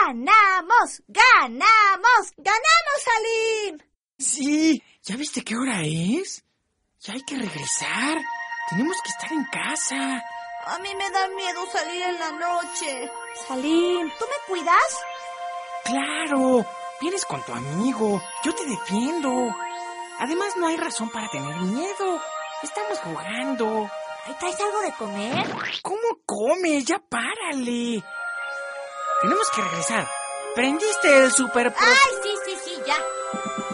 ¡Ganamos! ¡Ganamos! ¡Ganamos, Salim! Sí, ¿ya viste qué hora es? Ya hay que regresar. Tenemos que estar en casa. A mí me da miedo salir en la noche. Salim, ¿tú me cuidas? Claro, vienes con tu amigo. Yo te defiendo. Además, no hay razón para tener miedo. Estamos jugando. ¿Ahí traes algo de comer? ¿Cómo comes? Ya párale. Tenemos que regresar. ¿Prendiste el super... ¡Ay, sí, ya!